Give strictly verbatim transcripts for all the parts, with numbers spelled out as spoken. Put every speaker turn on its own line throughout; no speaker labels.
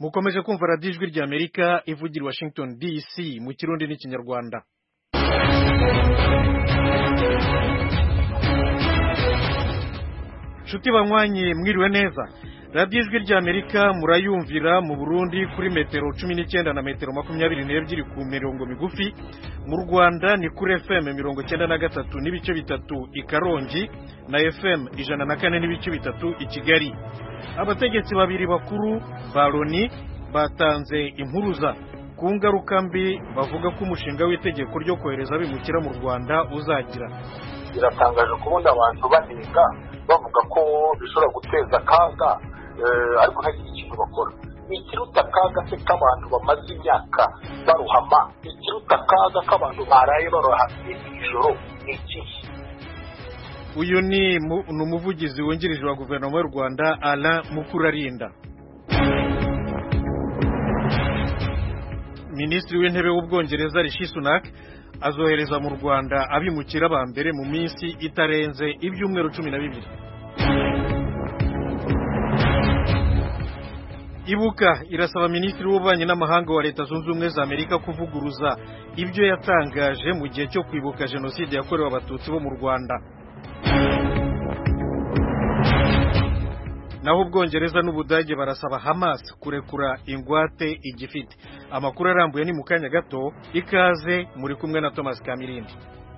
mukomeje kumva radiyo ijwi ry'Amerika ivugira i Washington D C mu kirundi n'ikinyarwanda. Nshuti banywanyi mwiriwe neza. Radiyo ijwi ry'Amerika murayumvira mu Burundi kuri metero cumi n'icyenda na metero makumyabiri n'ebyiri ku mirongo migufi, mu Rwanda ni kuri F M mirongo icyenda na gatatu n'ibice bitatu i Karongi na F M ijana na kane n'ibice bitatu i Kigali. Abategetsi babiri bakuru ba Loni batanze impuruza ku ngaruka mbi bavuga ko umushinga w'itegeko ryo kohereza abimukira mu Rwanda uzagira.
Biratangaje kubona abantu banenga bavuga ko bishobora guteza akaga ariko hari ikintu bakora. Ikiruta akaga se k'abantu bamaze imyaka baruhama, ikiruta akaga k'abantu baraye baroha ijoro iki.
Uyu ni umuvugizi wungirije wa guverinoma y'u Rwanda Alain Mukurarinda. Minisitiri w'intebe w'Ubwongereza Rishi Sunak azohereza mu Rwanda abimukira ba mbere mu minsi itarenze ibyumweru cumi na bibiri. Ibuka irasaba Minisitiri w'Ububanyi n'Amahanga wa Leta Zunze Ubumwe za Amerika kuvuguruza ibyo yatangaje mu gihe cyo kwibuka jenoside yakorewe abatutsi bo mu Rwanda. Naho Ubwongereza n'Ubudage barasaba Hamas kurekura ingwate igifite. Amakuru arambuye ni mu kanya gato, ikaze muri kumwe na Thomas Kamirindi.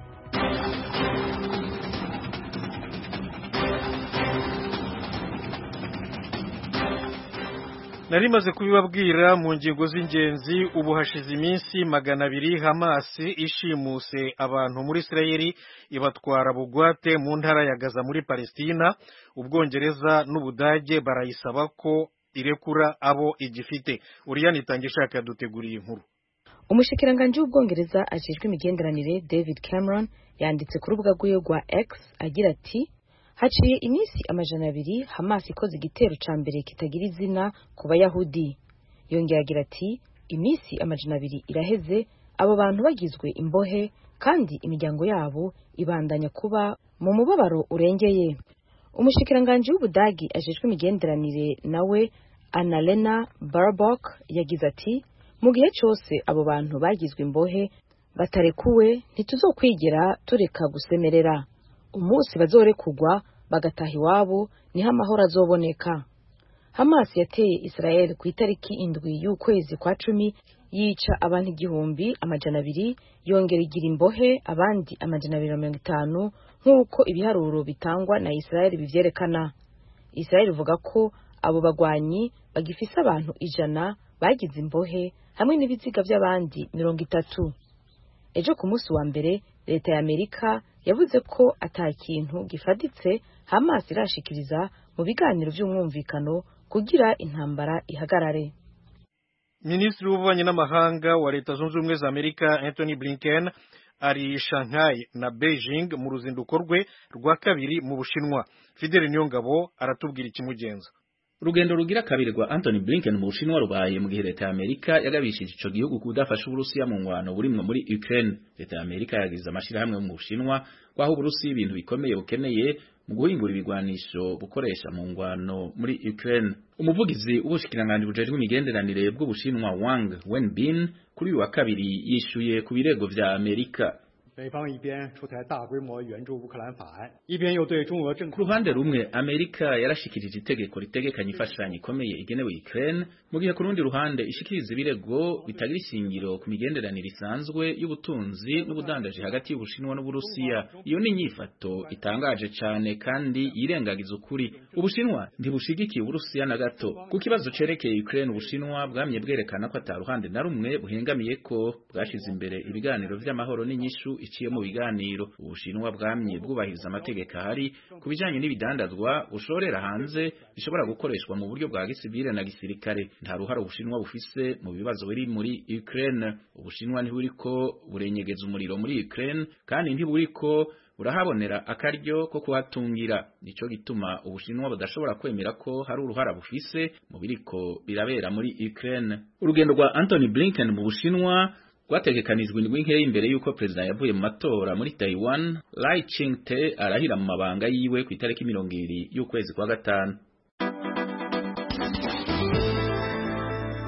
Nari maze kubibabwira mu ngingo z'ingenzi. Ubu hashize iminsi magana abiri Hamas ishimuse abantu muri Israeli ibatwara bugwate mu ntara ya Gaza muri Palestina. Ubwongereza n'Ubudage barayisaba ko irekura abo igifite. Uriyani Tangishaka duteguriye inkuru.
Umushikiranganje w'Ubwongereza ajejwe imigenderanire David Cameron yanditse ku rubuga rwe rwa X agira ati: haciye iminsi amajana abiri Hamas ikoze igitero ca mbere kitagira izina ku Bayahudi. Yongera agira ati: iminsi amajana abiri iraheze abo bantu bagizwe imbohe kandi imiryango yabo ibandanya kuba mu mubabaro urengeye. Umushikiranganje w'Ubudagi ajejwe imigenderanire nawe Annalena Baerbock yagize ati: mu gihe cyose abo bantu bagizwe imbohe batarekuwe ntituzokwigera tureka gusemerera. Umunsi bazorekugwa bagataha iwabo niho amahoro azoboneka. Hamas yateye Israel ku itariki indwi y'ukwezi kwa cumi yica abantu igihumbi amajana abiri, yongera igira imbohe abandi amajana abiri na mirongo itanu nk'uko ibiharuro bitangwa na Israel bivyerekana. Israel ivuga ko abo bagwanyi bagifise abantu ijana bagize imbohe hamwe n'ibiziga by'abandi mirongo itatu. Ejo ku munsi wa mbere leta ya Amerika yavuze ko atakintu gifaditse Hamas irashikiriza mu biganiro by'umwumvikano kugira intambara ihagarare.
Minisitiri w'Ububanyi n'Amahanga wa Leta Zunze Ubumwe za Amerika Anthony Blinken ari Shanghai na Beijing mu ruzinduko rwe rwa kabiri mu Bushinwa. Fidel Niyongabo aratubwira ikimugenza.
Urugendo rugira kabiri rwa Anthony Blinken mu Bushinwa rubaye mu gihe leta ya Amerika yagabishije ico gihugu kudafasha Uburusiya mu ngwano burimwe muri Ukraine. Leta ya Amerika yagize amashirahamwe mu Bushinwa kwaho Uburusiya ibintu bikomeye bukeneye mu guhingura ibigwanisho bukoresha mu ngwano muri Ukraine. Umuvugizi w'ubushikiranganje bujejwe imigenderanire bw'Ubushinwa Wang Wenbin kuri uyu wa kabiri yishuye ku birego vya Amerika.
北方一边出台大规模援助乌克兰法案，一边又对中俄政
ku ruhande rumwe Amerika yarashikirije itegeko ritegekanya imfashanyo ikomeye igenewe Ukraine, mu gihe ku rundi ruhande ishikiriza ibirego bitagira ishingiro ku migenderanire isanzwe y'ubutunzi n'ubudandaji hagati y'Ubushinwa n'Uburusiya. Iyo ni inyifato itangaje cyane kandi yirengagiza ukuri. Ubushinwa ntibushigikiye Uburusiya na gato. Ku kibazo cerekeye Ukraine, Ubushinwa bwamye bwerekana ko ataruhande na rumwe buhengamiye ko bwashize imbere ibiganiro vy'amahoro n'inyishu iciye mu biganiro. Ubushinwa bwamye bwubahiriza amategeko ahari ku bijanye n'ibidandazwa bushorera hanze bishobora gukoreshwa mu buryo bwa gisivile na gisirikare. Nta ruhara Ubushinwa bufise mu bibazo biri muri Ukraine. Ubushinwa ntiburiko burenyegeza umuriro muri Ukraine kandi ntiburiko urahabonera akaryo ko kuhatungira. Nico gituma Ubushinwa budashobora kwemera ko hari uruhara bufise mu biriko birabera muri Ukraine. Urugendo rwa Anthony Blinken mu Bushinwa rwategekanijwe indwi nkeya imbere y'uko perezida yavuye mu matora muri Taiwan Lai Ching-te arahira mu mabanga yiwe ku itariki mirongo ibiri y'ukwezi kwa gatanu.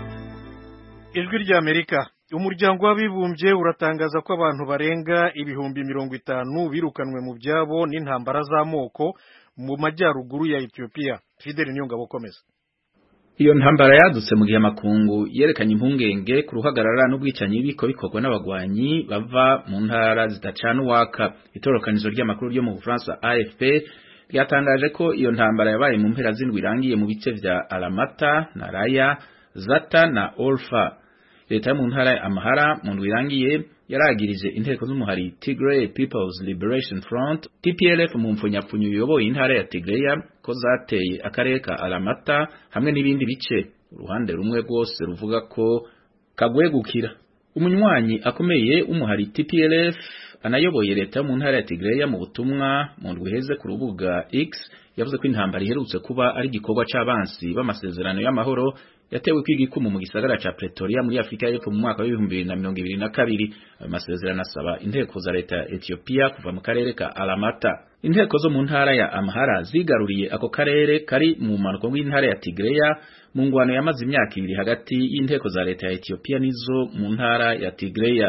ijwi ry'Amerika. Umuryango w'abibumbye uratangaza ko abantu barenga ibihumbi mirongo itanu birukanwe mu byabo n'intambara z'amoko mu majyaruguru ya Ethiopia. Fidel Nyongabo komeza.
Iyo ntambara yadutse mu gihe amakungu yerekanye impungenge ku ruhagarara n'ubwicanyi biko bikorwa n'abagwanyi bava mu ntara zitacana uwaka. Itorokanizo ry'amakuru ryo mu Bufaransa A F P ryatangaje ko iyo ntambara yabaye mu mpera z'indwi irangiye mu bice vya Alamata na Raya, Zata na Olfa. Leta mu ntara ya Amhara mu ndwi irangiye yaragirije inteko z'umuhari Tigray People's Liberation Front T P L F mu mfunyapfunyo yoboye intara ya Tigray ko zateye akarere ka Alamata hamwe n'ibindi bice. Uruhande rumwe rwose ruvuga ko kagwegukira. Umunywanyi akomeye umuhari T P L F anayoboye leta mu ntara ya Tigray mu butumwa mu ndwi heze ku rubuga X yavuze ko intambara iherutse kuba ari igikorwa c'abansi b'amasezerano y'amahoro yatewe kw'igikumu mu gisagara ca Pretoria muri Afrika y'Epfo mu mwaka wa bibiri bibiri na mirongo ibiri na kabiri. Ayo masezerano asaba inteko za leta ya Ethiopia kuva mu karere ka Alamata. Inteko zo mu ntara ya Amhara zigaruriye ako karere kari mu manuko w'intara ya Tigray mu ngwano yamaze imyaka ibiri hagati y'inteko za leta ya Ethiopia nizo mu ntara ya Tigray.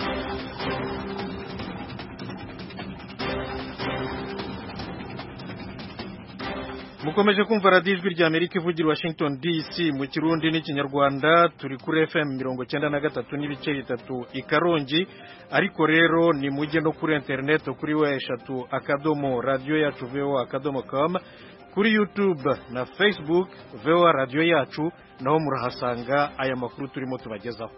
Mukomeje kumva radio ijwi ry'Amerika ivugira Washington D C mu Kirundi n'ikinyarwanda. Turi kuri F M mirongo cyenda na gatatu n'ibice bitatu i Karongi, ariko rero ni mujye no kuri internet kuri wa eshatu akadomo radio yacu voa akadomo com, kuri YouTube na Facebook voa radio yacu, naho murahasanga aya makuru turimo tubagezaho.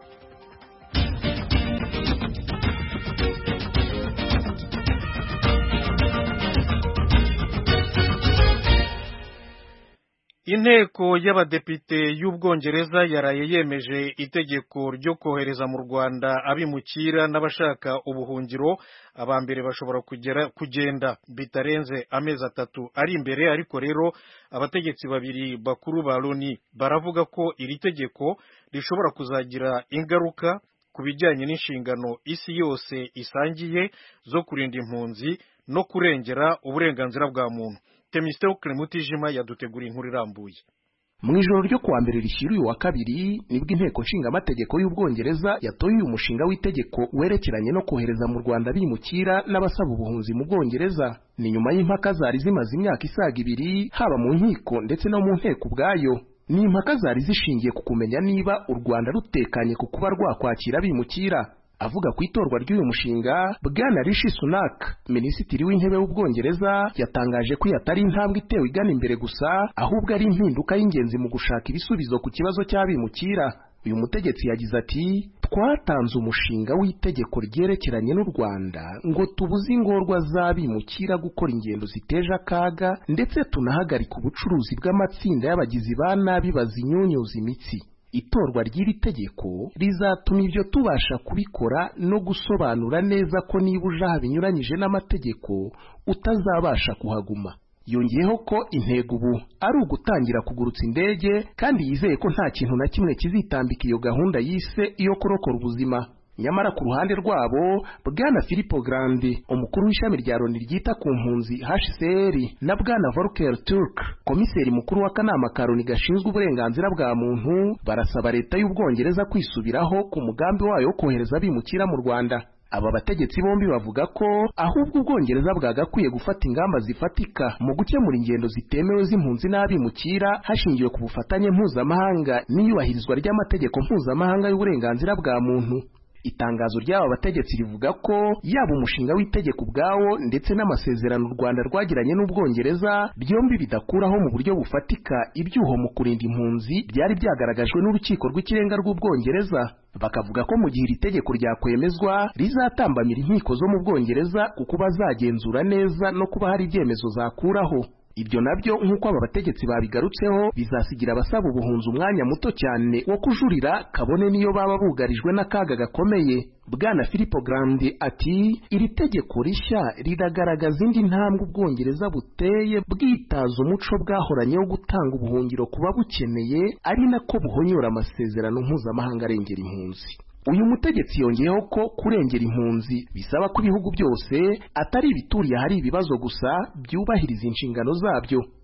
Inteko y'abadepite y'Ubwongereza yaraye yemeje itegeko ryo kohereza mu Rwanda abimukira n'abashaka ubuhungiro. Abambere bashobora kugera kugenda bitarenze amezi atatu ari imbere, ariko rero abategetsi babiri bakuru ba Loni baravuga ko iri tegeko rishobora kuzagira ingaruka ku bijyanye n'inshingano isi yose isangiye zo kurinda impunzi no kurengera uburenganzira bwa muntu. Temisteo Clemutijima yadutegura inkuru irambuye.
Mu ijoro ryo kuwa mbere rishyira uyu wa kabiri nibwo inteko nshinga amategeko y'Ubwongereza yatoye uyu mushinga w'itegeko werekeranye no kohereza mu Rwanda bimukira n'abasaba ubuhunzi mu Bwongereza. Ni nyuma y'impaka zari zimaze imyaka isaga ibiri haba mu nkiko ndetse no mu nteko ubwayo. Ni impaka zari zishingiye ku kumenya niba u Rwanda rutekanye ku kuba rwakwakira bimukira. Avuga ku itorwa ry'uyu mushinga, Bwana Rishi Sunak, minisitiri w'intebe w'Ubwongereza, yatangaje ko yatari intambwe itewe igana imbere gusa, ahubwo ari impinduka y'ingenzi mu gushaka ibisubizo ku kibazo cy'abimukira. Uyu mutegetsi yagize ati, twatanze umushinga w'itegeko ryerekeranye n'u Rwanda ngo tubuze ingorwa z'abimukira gukora ingendo ziteje akaga, ndetse tunahagarika ubucuruzi bw'amatsinda y'abagizi ba nabi bazinyunyuza imitsi. Itorwa ry'iri tegeko rizatuma ibyo tubasha kubikora no gusobanura neza ko niba ujaha binyuranyije n'amategeko utazabasha kuhaguma. Yongeyeho ko intego ubu ari ugutangira kugurutsa indege, kandi yizeye ko nta kintu na kimwe kizitambika iyo gahunda yise iyo kurokora ubuzima. Nyamara ku ruhande rwabo, Bwana Filippo Grandi, umukuru w'ishami rya Loni ryita ku mpunzi H C R, na Bwana Volker Turk, komiseri mukuru w'akanama ka Loni gashinzwe uburenganzira bwa muntu, barasaba leta y'Ubwongereza kwisubiraho ku mugambi wayo wo kohereza abimukira mu Rwanda. Aba bategetsi bombi bavuga ko ahubwo Ubwongereza bwagakwiye gufata ingamba zifatika mu gukemura ingendo zitemewe z'impunzi n'abimukira hashingiwe ku bufatanye mpuzamahanga n'iyubahirizwa ry'amategeko mpuzamahanga y'uburenganzira bwa muntu. Itangazo ry'aba bategetsi rivuga ko yaba umushinga w'itegeko ubwawo ndetse n'amasezerano u Rwanda rwagiranye n'Ubwongereza byombi bidakuraho mu buryo bufatika ibyuho mu kurinda impunzi byari byagaragajwe n'urukiko rw'ikirenga rw'Ubwongereza. Bakavuga ko mu gihe iri tegeko ryakwemezwa rizatambamira inkiko zo mu Bwongereza kuko bazagenzura neza no kuba hari ibyemezo zakuraho. Ibyo nabyo nk'uko aba bategetsi babigarutseho bizasigira abasaba ubuhunzi umwanya muto cyane wo kujurira kabone niyo baba bugarijwe n'akaga gakomeye. Bwana Filippo Grandi ati, iri tegeko rishya riragaragaza indi ntambwe Ubwongereza buteye bwitaza umuco bwahoranye wo gutanga ubuhungiro kuba bukeneye, ari nako buhonyora amasezerano mpuzamahanga arengera impunzi. Uyu mutegetsi yongeyeho ko kurengera impunzi bisaba ko ibihugu byose atari ibituriye hari ibibazo gusa byubahiriza inshingano zabyo.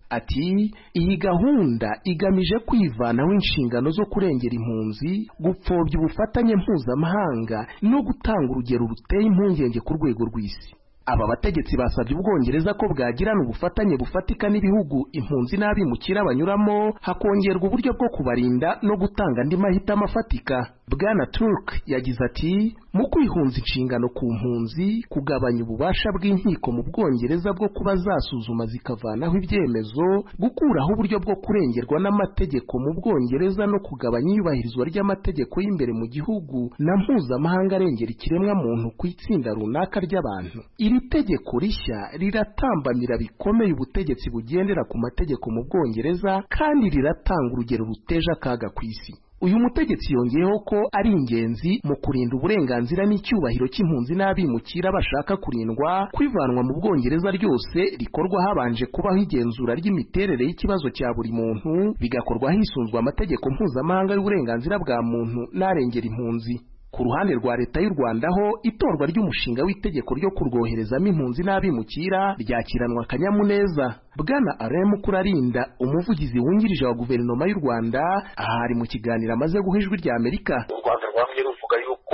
ati iyi gahunda igamije kwivanaho inshingano zo kurengera impunzi, gupfobya ubufatanye mpuzamahanga no gutanga urugero ruteye impungenge ku rwego rw'isi. Aba bategetsi basabye Ubwongereza ko bwagirana ubufatanye bufatika n'ibihugu impunzi n'abimukira banyuramo, hakongerwa uburyo bwo kubarinda no gutanga andi mahitamo afatika. Bwana Turk yagize ati mu kwihunza inshingano ku mpunzi, kugabanya ububasha bw'inkiko mu Bwongereza bwo kuba zasuzuma zikavanaho ibyemezo, gukuraho uburyo bwo kurengerwa n'amategeko mu Bwongereza no kugabanya iyubahirizwa ry'amategeko y'imbere mu gihugu na mpuzamahanga arengera ikiremwa muntu ku itsinda runaka ry'abantu. Iri tegeko rishya riratambamira bikomeye ubutegetsi bugendera ku mategeko mu Bwongereza kandi riratanga urugero ruteje akaga ku isi. Uyu mutegetsi yongeyeho ko ari ingenzi mu kurinda uburenganzira n'icyubahiro cy'impunzi n'abimukira bashaka kurindwa, kwivanwa mu Bwongereza ryose rikorwa habanje kubaho igenzura ry'imiterere y'ikibazo cya buri muntu, bigakorwa hisunzwe amategeko mpuzamahanga y'uburenganzira bwa muntu n'arengera impunzi. Ku ruhande rwa leta y'u Rwanda ho itorwa ry'umushinga w'itegeko ryo kurwoherezamo impunzi n'abimukira ryakiranwa akanyamuneza. Bwana Alain Mukurarinda, umuvugizi wungirije wa guverinoma y'u Rwanda, ahari mu kiganiro amaze guha Ijwi rya Amerika.
U Rwanda rwamye ruvuga yuko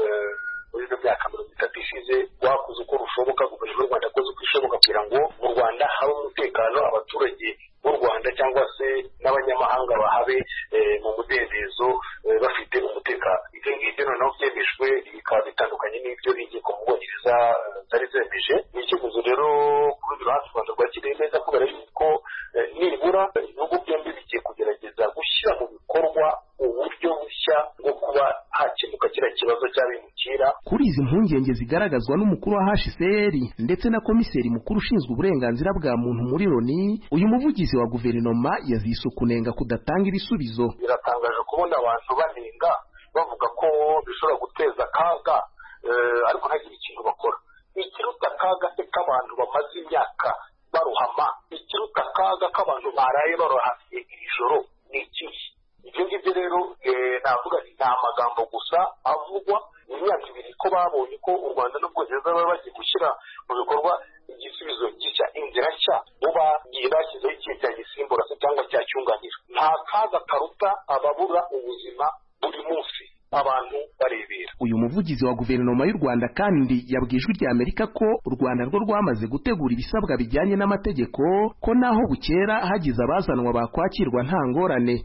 muri ino myaka mirongo itatu ishize rwakoze uko rushoboka, guverinoma y'u Rwanda yakoze uko ishoboka kugira ngo mu Rwanda habe umutekano, abaturage b'u Rwanda cyangwa se n'abanyamahanga bahabe mu mudendezo bafite umutekano. Ibyo ngibyo noneho byemejwe bikaba bitandukanye n'ibyo inkiko mu Bwongereza zari zemeje. Ni icyemezo rero ku rundi ruhande u Rwanda rwakiriye neza kubera yuko nibura ibihugu byombi bigiye kugerageza gushyira mu bikorwa uburyo bushya bwo kuba hakemuka kiriya kibazo cy'abimukira.
Kuri izi mpungenge zigaragazwa n'umukuru wa H C R ndetse na komiseri mukuru ushinzwe uburenganzira bwa muntu muri Loni, uyu muvugizi wa guverinoma yazise ukunenga kudatanga ibisubizo.
Biratangaje kubona abantu banenga bavuga ko bishobora guteza akaga ariko ntagire ikintu bakora. Ikiruta akaga se k'abantu bamaze imyaka baruhama, ikiruta akaga k'abantu baraye baroha ijoro ni ikihe? Ibyo ngibyo rero navuga ni nta magambo gusa avugwa. Mu myaka ibiri ko babonye ko u Rwanda n'Ubwongereza baba bagiye gushyira mu bikorwa igisubizo gishya, inzira nshya, buba bashyizeho ikintu cya gisimbura se cyangwa cyacyunganira. Nta kaga karuta ababura ubuzima buri munsi abantu barebera.
Uyu muvugizi wa guverinoma y'u Rwanda kandi yabwiye Ijwi rya Amerika ko u Rwanda rwo rwamaze gutegura ibisabwa bijyanye n'amategeko, ko naho bukera hagize abazanwa bakwakirwa nta ngorane.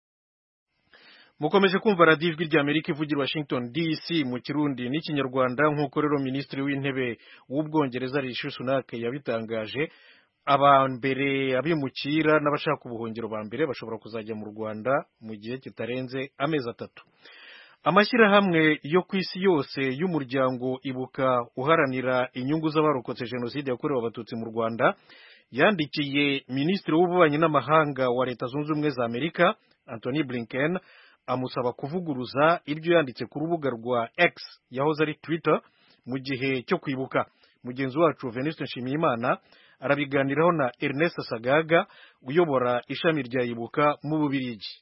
Mukomeje kumva radiyo Ijwi rya Amerika ivugira Washington D C mu Kirundi n'Ikinyarwanda, nk'uko rero Minisitiri w'Intebe w'Ubwongereza Rishi Sunak yabitangaje. Abambere abimukira n'abashaka ubuhungiro ba mbere bashobora kuzajya mu Rwanda mu gihe kitarenze amezi atatu. Amashyirahamwe yo ku isi yose y'umuryango Ibuka uharanira inyungu z'abarokotse Jenoside yakorewe Abatutsi mu Rwanda yandikiye Minisitiri w'Ububanyi n'Amahanga wa Leta Zunze Ubumwe za Amerika Anthony Blinken amusaba kuvuguruza ibyo yanditse ku rubuga rwa X yahoze ari Twitter mu gihe cyo kwibuka. Mugenzi wacu Venuste Nshimiyimana arabiganiraho na Ernest Sagaga uyobora ishami rya Ibuka mu Bubiligi.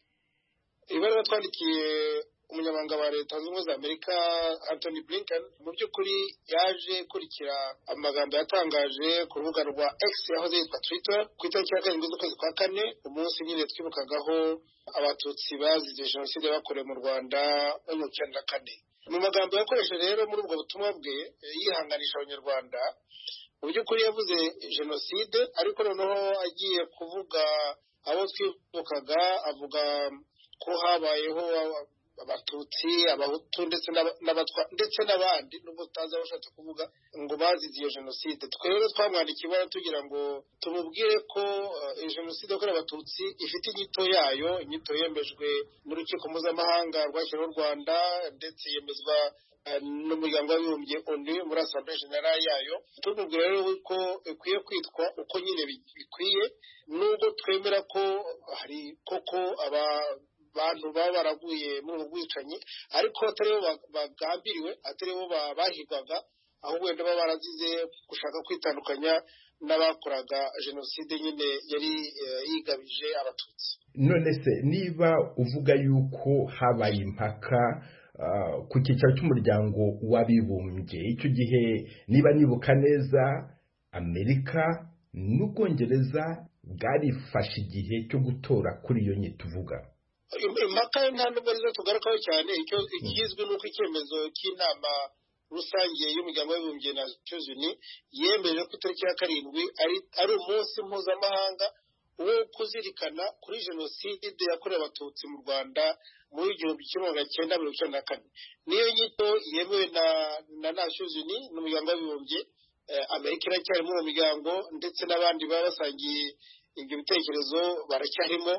Ibara twandikiye umunyamabanga wa Leta Zunze Ubumwe za Amerika Anthony Blinken mu by'ukuri yaje kurikira amagambo yatangaje ku rubuga rwa X yahoze yitwa Twitter ku itariki ya karindwi z'ukwezi kwa kane, umunsi nyine twibukagaho Abatutsi bazize Jenoside bakorewe mu Rwanda mu icyenda na kane. Mu magambo yakoresheje rero muri ubwo butumwa bwe yihanganisha Abanyarwanda, mu by'ukuri yavuze Jenoside ariko noneho agiye kuvuga abo twibukaga, avuga ko habayeho Abatutsi, Abahutu ndetse n'Abatwa ndetse n'abandi, nubwo tutazi aho ashatse kuvuga ngo bazize iyo Jenoside. Twe rero twamwandikiye ibara tugira ngo tumubwire ko uh, Jenoside yakorewe Abatutsi ifite inyito yayo, inyito yemejwe n'urukiko mpuzamahanga rwashyiriweho u Rwanda ndetse yemezwa uh, n'umuryango w'abibumbye O N U muri Assemblée Générale yayo. Tumubwire rero ko ikwiye kwitwa uko nyine bikwiye, nubwo twemera ko hari koko aba abantu baba baraguye muri ubu bwicanyi ariko atari bo bagambiriwe, atari bo bahigwaga, ahubwo wenda baba barazize gushaka kwitandukanya n'abakoraga Jenoside nyine yari yigabije Abatutsi.
None se niba uvuga yuko habaye impaka uh, ku cyicaro cy'umuryango w'abibumbye, icyo gihe niba nibuka neza Amerika n'Ubwongereza bwarifashe igihe cyo gutora kuri iyo nyito uvuga.
impaka nta nubwo arizo tugarukaho cyane. icyo ikizwi ni uko icyemezo cy'inama rusange y'umuryango w'abibumbye na Nations Unies yemeje ko itariki ya karindwi ari ari umunsi mpuzamahanga wo kuzirikana kuri jenoside yakorewe abatutsi mu Rwanda muri igihumbi kimwe magana cyenda mirongo icyenda na kane. niyo nyito yemewe na na Nations Unies n'umuryango w'abibumbye. Amerika iracyari muri uwo muryango ndetse n'abandi baba basangiye ibyo bitekerezo baracyarimo.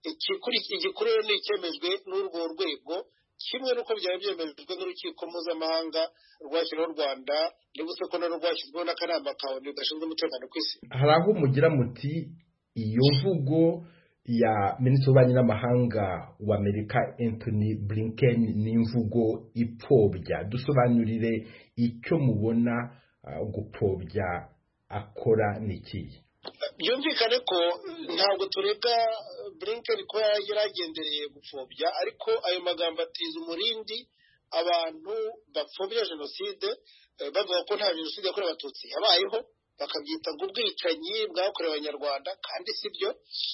igikuru ni icyemejwe n'urwo rwego kimwe n'uko byaba byemejwe n'urukiko mpuzamahanga rwashyiriweho u Rwanda ndetse ko narwo rwashyizweho n'akanama ka ONU gashinzwe umutekano ku isi.
Hari aho mugira muti iyo mvugo ya minisitiri w'ububanyi n'amahanga wa Amerika Anthony Blinken ni imvugo ipfobya. Dusobanurire icyo mubona uh, gupfobya akora niki.
byumvikane ko ntabwo tureka Blinken ko yaragendereye gupfobya, ariko ayo magambo atiza umurindi abantu bapfobya jenoside bavuga ko nta jenoside yakorewe abatutsi yabayeho, bakabyita ngo ubwicanyi bwakorewe abanyarwanda kandi si byo.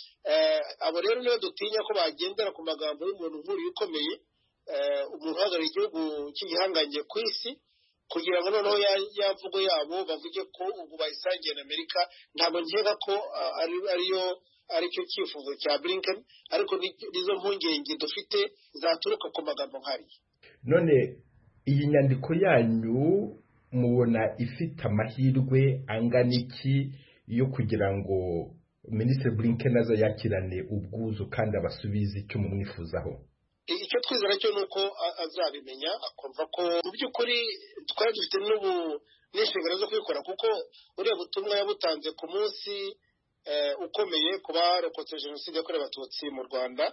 Abo rero niyo dutinya ko bagendera ku magambo y'umuntu nk'uriya ukomeye, umuntu uhagarariye igihugu cy'igihangange ku isi, kugira ngo noneho ya mvugo yabo bavuge ko ubu bayisangiye na Amerika. Ntabwo nkeka ko ariyo aricyo cyifuzo cya Blinken, ariko nizo mpungenge dufite zaturuka ku magambo nk'ariya.
None iyi nyandiko yanyu mubona ifite amahirwe angana iki yo kugira ngo Minisitiri Blinken aza yakirane ubwuzu kandi abasubize icyo mumwifuzaho?
Icyo twizera cyo nuko azabimenya akumva ko mu by'ukuri twari dufite n'ubu n'inshingano zo kubikora, kuko uriya butumwa yabutanze ku munsi ukomeye ku barokotse jenoside yakorewe abatutsi mu Rwanda,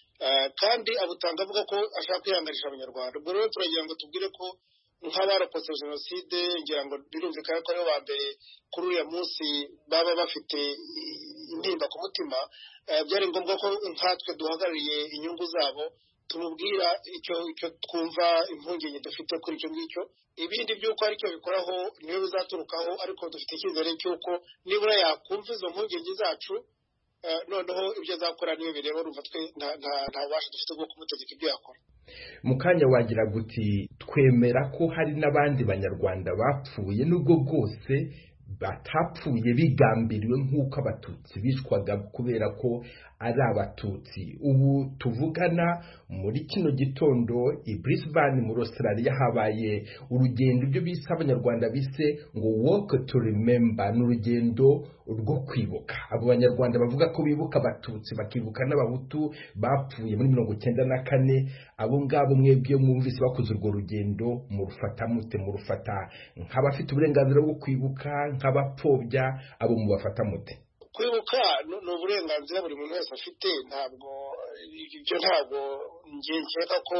kandi abutanga avuga ko ashaka kwihanganisha abanyarwanda. Ubwo rero turagira ngo tubwire ko nk'abarokotse jenoside ngira ngo birumvikana ko aribo ba mbere kuri uriya munsi baba bafite intimba ku mutima. Byari ngombwa ko nkatwe duhagarariye inyungu zabo tumubwira icyo icyo twumva impungenge dufite kuri icyo ngicyo. Ibindi by'uko aricyo bikoraho niyo bizaturukaho, ariko dufite icyizere cy'uko nibura yakumva izo mpungenge zacu, noneho ibyo azakora niyo bireba. Urumva twe nta bubasha dufite bwo kumutegeka ibyo yakora.
Mu kanya wagira guti twemera ko hari n'abandi banyarwanda bapfuye, nubwo bwose batapfuye bigambiriwe nk'uko abatutsi bishwaga kubera ko ari abatutsi. Ubu tuvugana muri kino gitondo i Brisbane muri Australia habaye urugendo ibyo bise abanyarwanda bise ngo walk to remember, n'urugendo rwo kwibuka. Abo banyarwanda bavuga ko bibuka abatutsi bakibuka n'abahutu bapfuye muri mirongo icyenda na kane. Abo ngabo mwebwe mwumvise bakoze urwo rugendo murufata mute? Murufata nk'abafite uburenganzira bwo kwibuka, nk'abapfobya? Abo mubafata mute?
Kwibuka ni uburenganzira buri muntu wese afite, ntabwo ibyo ntabwo njye nkeka ko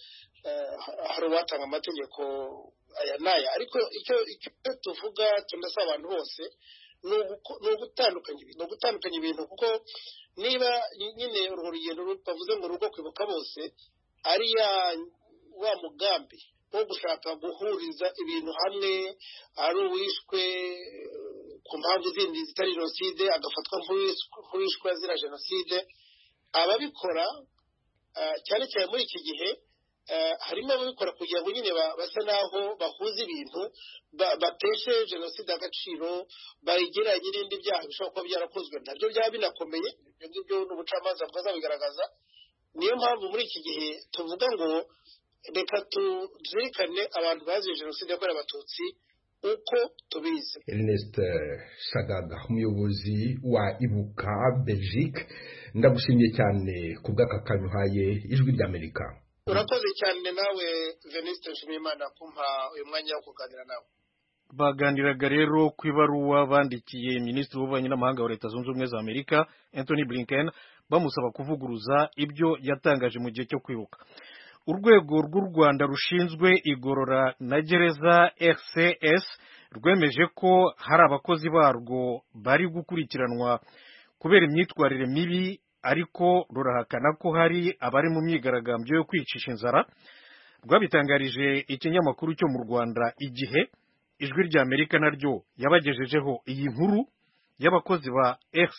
hari uwatanga amategeko aya n'aya, ariko icyo icyo tuvuga tunasaba abantu bose ni ugutandukanya ibintu, ni ugutandukanya ibintu kuko niba nyine urwo rugendo bavuze ngo urugo kwibuka bose ari ya wa mugambi wo gushaka guhuriza ibintu hamwe, ari uwishwe ku mpamvu zindi zitari jenoside agafatwa nk'uwishwe azira jenoside. Ababikora cyane cyane muri iki gihe harimo ababikora kugira ngo nyine basa naho bahuza ibintu, bateshe jenoside agaciro, bayigeranye n'ibindi byaha bishobora kuba byarakozwe nabyo byaba binakomeye. Ibyo ngibyo n'ubucamanza bwazabigaragaza. Niyo mpamvu muri iki gihe tuvuga ngo reka tuzirikane abantu baziye jenoside yakorewe abatutsi uko tubizi.
Ernest Sagaga, umuyobozi wa Ibuka Belgique, ndagushimiye cyane ku bw'akakanyu uhaye Ijwi ry'Amerika.
Urakoze cyane nawe Venuste Nshimiyimana kumpa uyu mwanya wo kuganira nawe.
Baganiraga rero ku ibaruwa bandikiye Minisitiri w'Ububanyi n'Amahanga wa Leta Zunze Ubumwe za Amerika Anthony Blinken bamusaba kuvuguruza ibyo yatangaje mu gihe cyo kwibuka. Urwego rw'u Rwanda rushinzwe igorora na gereza R C S rwemeje ko hari abakozi barwo bari gukurikiranwa kubera imyitwarire mibi, ariko rurahakana ko hari abari mu myigaragambyo yo kwicisha inzara. Rwabitangarije ikinyamakuru cyo mu Rwanda Igihe. Ijwi ry'Amerika naryo yabagejejeho iyi nkuru y'abakozi ba R C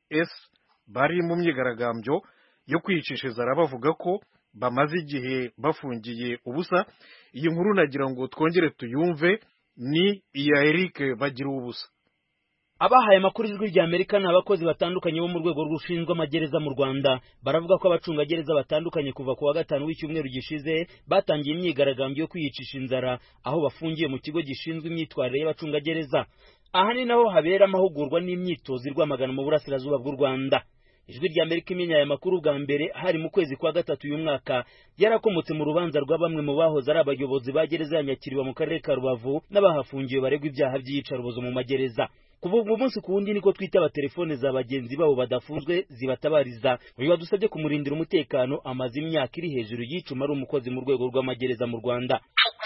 S bari mu myigaragambyo yo kwicisha inzara bavuga ko bamaze igihe bafungiye ubusa. Iyi nkuru nagira ngo twongere tuyumve, ni iya Eric bagira ubusa.
Abahaye amakuru ijwi rya Amerika n'abakozi batandukanye bo mu rwego rushinzwe amagereza mu Rwanda baravuga ko abacungagereza batandukanye kuva ku wa gatanu w'icyumweru gishize batangiye imyigaragambyo yo kwiyicisha inzara aho bafungiye mu kigo gishinzwe imyitwarire y'abacungagereza. Aha ni naho habera amahugurwa n'imyitozo irwamagana mu burasirazuba bw'u Rwanda. Ijwi rya Amerika imenya aya makuru bwa mbere hari mu kwezi kwa gatatu uyu mwaka, yarakomotse mu rubanza rwa bamwe mu bahoze ari abayobozi ba gereza ya Nyakiriba mu karere ka Rubavu n'abahafungiwe baregwa ibyaha by'iyicarubozo mu magereza. Kuva ubu munsi ku wundi niko twitaba telefone za bagenzi babo badafunzwe zibatabariza. Uyu wadusabye kumurindira umutekano amaze imyaka iri hejuru y'icuma ari umukozi mu rwego rw'amagereza mu Rwanda.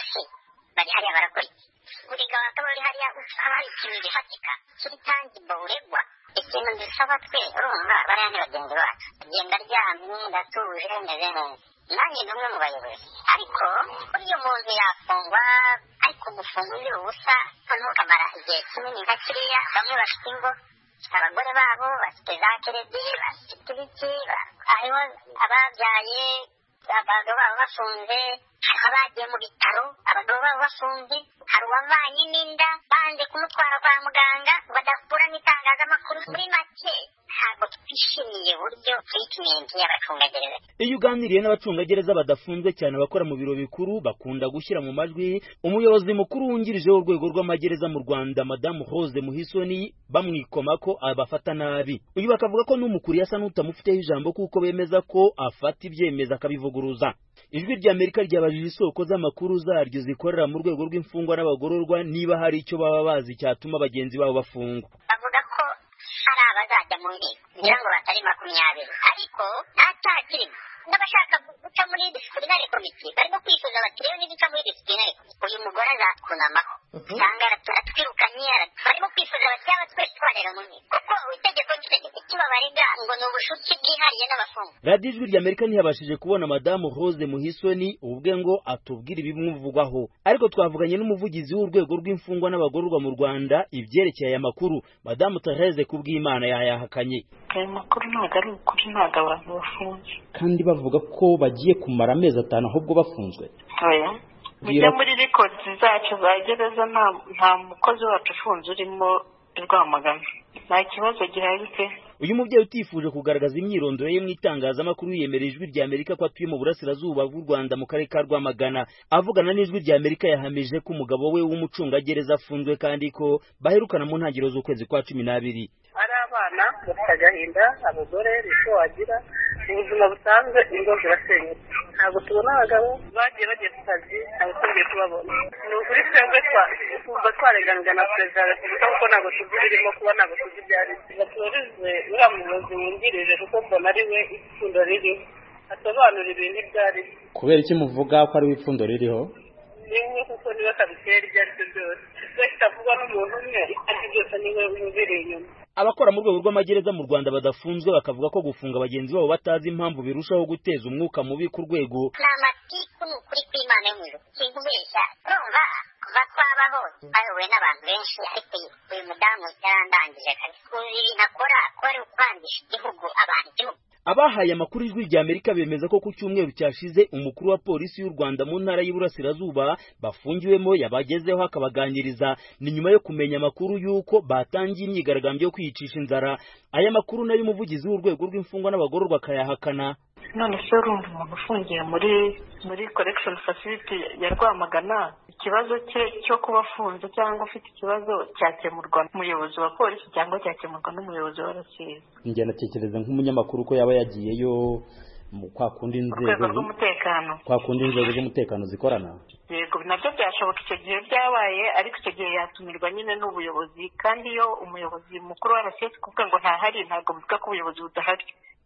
Bari hariya barakora uriga wakabari hariya hari ikintu gifatika kiri tangible uregwa ikintu gisaba twe urumva bariya ni bagenzi bacu agenda aryamye ndatuje meze neza nanjye ni umwe mu bayobozi ariko buryo umuntu yafungwa ariko gufunga undi ubusa noneho ukamara igihe kinini nka kiriya bamwe bafite ingo abagore babo bafite za keredi bafite ibiki hariho ababyaye abagabo babo bafunze hari abagiye mu bitaro abagabo babo bafunze hari uwavanye n'inda banze kumutwara kwa muganga badakura n'itangazamakuru muri make ntabwo twishimiye uburyo treatment y'abacungagereza.
Iyo uganiriye n'abacungagereza badafunze cyane abakora mu biro bikuru bakunda gushyira mu majwi umuyobozi mukuru wungirije w'urwego rw'amagereza mu Rwanda Madamu Rose Muhisoni bamwikoma ko abafata nabi. Uyu bakavuga ko n'umukuru yasa n'utamufiteho ijambo kuko bemeza ko afata ibyemeza akabivuguruza. Ijwi rya Amerika ryabajije isoko z'amakuru zaryo zikorera mu rwego rw'imfungwa n'abagororwa niba hari icyo baba bazi cyatuma bagenzi babo bafungwa.
Bavuga ko hari abazajya mu nkiko kugira ngo batari makumyabiri ariko nta cyaha kirimo n'abashaka guca muri disciplinary committee barimo kwifuza bati rero niduca muri disciplinary committee uyu mugore azakunamaho cyangwa aratwirukanye barimo kwifuza bati yaba twese twarera mu nkiko kuko itegeko n'itegeko kibabarega ngo ni ubushuti bwihariye n'abafungwa.
Radiyo Ijwi rya Amerika ntiyabashije kubona Madamu Rose Muhisoni ubwe ngo atubwire ibimuvugwaho, ariko twavuganye n'umuvugizi w'urwego rw'imfungwa n'abagororwa mu Rwanda ibyerekeye aya makuru. Madamu Therese Kubwimana yayahakanye.
Aya makuru ntabwo ari ukuri, ntabwo abantu bafunze
kandi bavuga ko bagiye kumara amezi atanu ahubwo bafunzwe.
Oya, bijya muri records zacu za gereza nta mukozi wacu ufunze urimo Rwamagana, nta kibazo gihari pe.
Uyu mubyeyi utifuje kugaragaza imyirondoro ye mu itangazamakuru yemereye Ijwi rya Amerika ko atuye mu burasirazuba bw'u Rwanda mu karere ka Rwamagana. Avugana n'Ijwi rya Amerika yahamije ko umugabo we w'umucungagereza afunzwe kandi ko baherukana mu ntangiriro z'ukwezi kwa cumi n'abiri.
Ari abana bafite agahinda, abagore nicyo wagira, ubuzima busanzwe ingo zirasenyutse, ntabwo tubona abagabo bagiye bagiye ku kazi, ntabwo tugiye kubabona. Ni ukuri twebwe twumva twarenganirwa na perezida wa repubulika kuko ntabwo tuzi birimo kuba, ntabwo tuzi ibyo ari byo. Baturize uriya muyobozi wungirije kuko mbona ari we ipfundo ririho, asobanura ibintu ibyo ari byo.
Kubera iki muvuga ko ari we ipfundo ririho?
Nimwe kuko niwe kabitera ibyo ari byo byose, twese tavugwa n'umuntu umwe ibyo byose niwe wumvira inyuma.
Abakora mu rwego rw'amagereza mu Rwanda badafunzwe bakavuga ko gufunga bagenzi babo batazi impamvu birushaho guteza umwuka mubi ku rwego.
N'amatiku ni ukuri kw'Imana yo mu ijuru sinkubeshya, urumva kuva twabaho bayobowe n'abantu benshi ariko uyu mudamu yarandangije kazi uzi ibintu akora ko ari ukwangisha igihugu abantu igihugu.
Abahaye amakuru Ijwi rya Amerika bemeza ko ku cyumweru cyashize umukuru wa polisi y'u Rwanda mu ntara y'Iburasirazuba bafungiwemo yabagezeho akabaganiriza ni nyuma yo kumenya amakuru y'uko batangiye imyigaragambyo yo kwiyicisha inzara. Aya makuru nayo umuvugizi w'urwego rw'imfungwa n'abagororwa akayahakana.
None se urumva umuntu ufungiye muri muri correction facility ya Rwamagana, ikibazo cye cyo kuba afunze cyangwa ufite ikibazo cyakemurwa n'umuyobozi wa polisi cyangwa cyakemurwa n'umuyobozi wa R C S?
Njye natekereza nk'umunyamakuru ko yaba yagiyeyo mu kwa kundi inzego
z'umutekano
kwa kundi inzego z'umutekano zikorana.
Yego nabyo byashoboka icyo gihe byabaye, ariko icyo gihe yatumirwa nyine n'ubuyobozi, kandi iyo umuyobozi mukuru wa R C S kuvuga ngo ntahari ntabwo mvuga ko ubuyobozi budahari.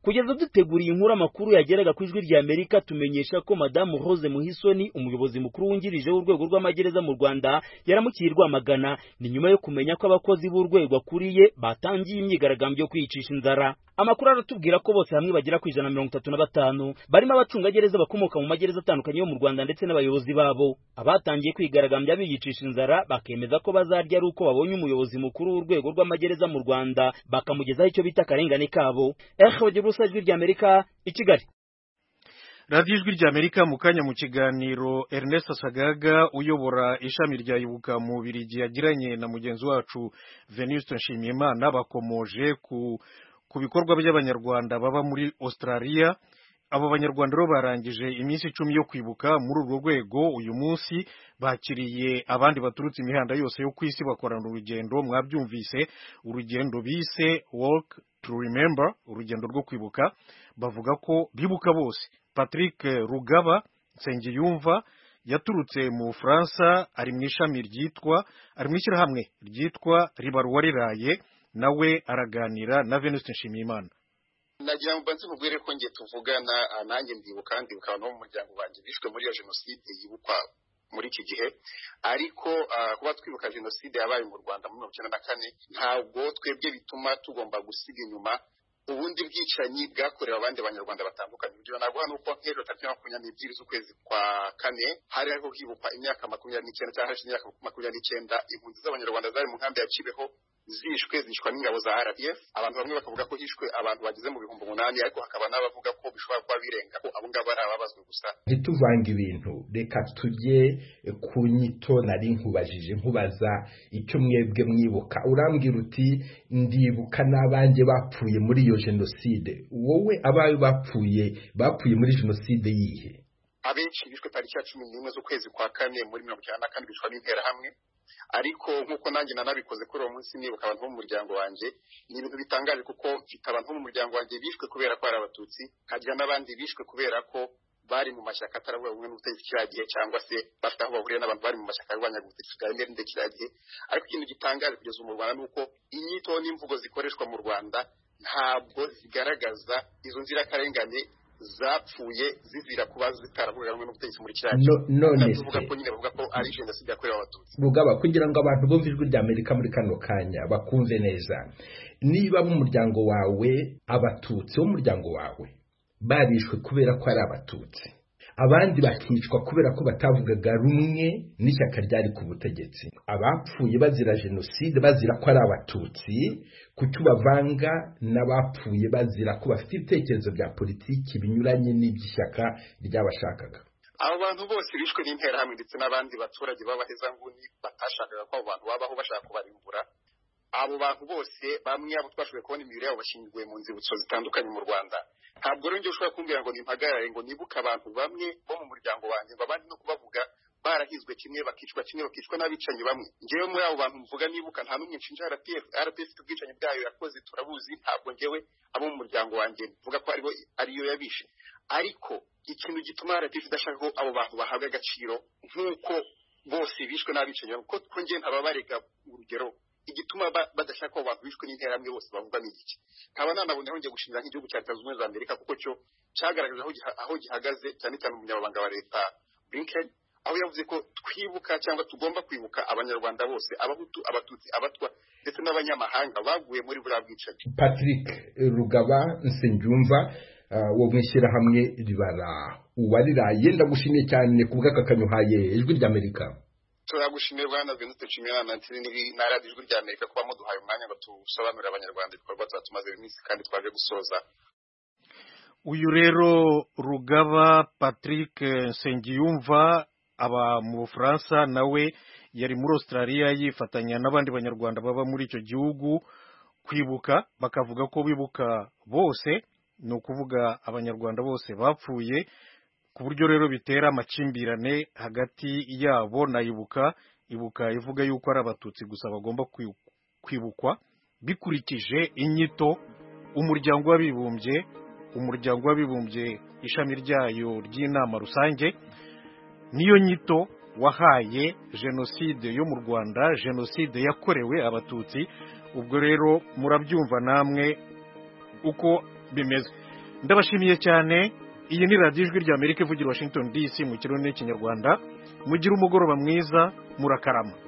kugeza duteguriye inkuru amakuru yageraga ku ijwi rya Amerika tumenyesha ko Madamu Rose Muhisoni umuyobozi mukuru wungirije w'urwego rw'amagereza mu Rwanda yaramukiye Rwamagana ni nyuma yo kumenya ko abakozi b'urwego akuriye batangiye imyigaragambyo yo kwicisha inzara. Amakuru aratubwira ko bose hamwe bagera ku ijana na mirongo itatu na batanu barimo abacungagereza bakomoka mu magereza atandukanye yo mu Rwanda ndetse n'abayobozi babo. Abatangiye kwigaragambya biyicisha inzara bakemeza ko bazarya ari uko babonye umuyobozi mukuru w'urwego rw'amagereza mu Rwanda bakamugezaho icyo bita akarengane kabo. Ijwi rya Amerika i Kigali.
radiyo ijwi rya Amerika mu kanya mu kiganiro Ernest Sagaga uyobora ishami rya Ibuka mu Bubiligi yagiranye na mugenzi wacu Venuste Nshimiyimana bakomoje ku ku bikorwa by'abanyarwanda baba muri Australia. Abo banyarwanda rero barangije iminsi icumi yo kwibuka muri urwo rwego. Uyu munsi bakiriye abandi baturutse imihanda yose yo kwisi bakorana urugendo, mwabyumvise, urugendo bise Walk to Remember, urugendo rwo kwibuka. Bavuga ko bibuka bose. Patrick Rugaba Nsengiyumva yaturutse mu Bufaransa, ari mu ishami ryitwa ari mu ishyirahamwe ryitwa Ribaruwa Riraye, nawe araganira na Venuste Nshimiyimana.
nagira ngo banze mubwire ko ngiye tuvugana nanjye ndibuka ndibuka no mu muryango wanjye bishwe muri iyo jenoside yibukwa muri iki gihe, ariko kuba twibuka jenoside yabaye mu Rwanda muri mirongo icyenda na kane ntabwo twebwe bituma tugomba gusiga inyuma ubundi bwicanyi bwakorewe abandi banyarwanda batandukanye. Ibyo naguha nuko nk'ejo tariki makumyabiri n'ebyiri z'ukwezi kwa kane hari hariho hibukwa imyaka makumyabiri n'icyenda cyangwa hashize imyaka makumyabiri n'icyenda impunzi z'abanyarwanda zari mu nkambi ya Kibeho zishwe zishwa n'ingabo za R P F. Abantu bamwe bakavuga ko hishwe abantu bageze mu bihumbi umunani, ariko hakaba n'abavuga ko bishobora kuba birenga ko abo ngabo ari ababazwe gusa.
Ntituvanga ibintu, reka tujye ku nyito nari nkubajije nkubaza icyo mwebwe mwibuka. Urambwira uti ndibuka n'abanje bapfuye muri iyo jenoside. Wowe abayo bapfuye bapfuye muri jenoside yihe?
Abenshi bishwe tariki ya cumi n'imwe z'ukwezi kwa kane muri mirongo icyenda na kane bishwa n'interahamwe, ariko nk'uko nanjye nanabikoze kuri uwo munsi nibuka abantu bo mu muryango wanjye. Ni ibintu bitangaje kuko mfite abantu bo mu muryango wanjye bishwe kubera ko ari abatutsi, hagira n'abandi bishwe kubera ko bari mu mashyaka ataravuga rumwe n'ubutegetsi kiriya gihe, cyangwa se bafite aho bahuriye n'abantu bari mu mashyaka arwanyaga ubutegetsi bwa M R N D kiriya gihe. Ariko ikintu gitangaje kugeza mu Rwanda ni uko inyito n'imvugo zikoreshwa mu Rwanda ntabwo zigaragaza izo nzirakarengane zapfuye zizira kuba zitaravuga rumwe n'ubutegetsi muri kiriya gihe.
None
se ko nyine bavuga ko ari jenoside yakorewe abatutsi.
Rugaba, kugira ngo abantu bumve ijwi rya Amerika muri kano kanya bakumve neza, niba mu muryango wawe abatutsi bo mu muryango wawe barishwe kubera ko ari abatutsi, abandi bakicwa kubera ko batavugaga rumwe n'ishyaka ryari ku butegetsi, abapfuye bazira jenoside bazira ko ari abatutsi, kuki bavanga n'abapfuye bazira ko bafite ibitekerezo bya politiki binyuranye n'iby'ishyaka ryabashakaga?
Abo bantu bose bishwe n'interahamwe ndetse n'abandi baturage b'abahezanguni batashakaga ko abo bantu babaho bashaka kubarimbura. Abo bantu bose bamwe abo twashoboye kubona imibiri yabo bashyinguye mu nzibutso zitandukanye mu Rwanda. Ntabwo rero njye ushobora kumbwira ngo nimpagarare ngo nibuke abantu bamwe bo mu muryango wanjye ngo abandi no kubavuga barahizwe kimwe bakicwa kimwe bakicwa n'abicanyi bamwe. Njyewe muri abo bantu mvuga nibuka nta n'umwe nshinja R P F. R P F ubwicanyi bwayo yakoze turabuzi, ntabwo njyewe abo mu muryango wanjye mvuga ko aribo ariyo yabishe. Ariko ikintu gituma R P F idashaka ko abo bantu bahabwa agaciro nk'uko bose bishwe n'abicanyi kuko ko njye ntababarega urugero igituma badashaka ko abantu bishwe n'interahamwe bose bavuga n'iki. Nkaba nanaboneho ngiye gushimira nk'igihugu cya Leta Zunze Ubumwe za Amerika kuko cyo cyagaragaje aho gihagaze, cyane cyane umunyamabanga wa leta Blinken, aho yavuze ko twibuka cyangwa tugomba kwibuka abanyarwanda bose, abahutu, abatutsi, abatwa ndetse n'abanyamahanga baguye muri buriya bwicanyi.
Patrick Rugaba Nsengiyumva wo mwishyira hamwe ribara uwariraye, ndagushimiye cyane kubw'aka kanyuhaye ijwi rya Amerika.
Turagushimiye Bwana Venuste Nshimiyimana na radiyo ijwi rya Amerika kuba muduhaye umwanya ngo tusobanurire abanyarwanda ibikorwa tumaze iminsi kandi twaje gusoza.
Uyu rero Rugaba Patrick Nsengiyumva aba mu Bufaransa, nawe yari muri Australia yifatanya n'abandi banyarwanda baba muri icyo gihugu kwibuka, bakavuga ko bibuka bose, ni ukuvuga abanyarwanda bose bapfuye, ku buryo rero bitera amakimbirane hagati yabo na Ibuka. Ibuka ivuga yuko ari abatutsi gusa bagomba kwibukwa bikurikije inyito umuryango w'abibumbye umuryango w'abibumbye ishami ryayo ry'inama rusange niyo nyito wahaye jenoside yo mu Rwanda, jenoside yakorewe abatutsi. Ubwo rero murabyumva namwe uko bimeze. ndabashimiye cyane. Iyi ni radiyo ijwi ry'Amerika ivugira Washington D C mu kirundi n'ikinyarwanda. Mugire umugoroba mwiza, murakarama.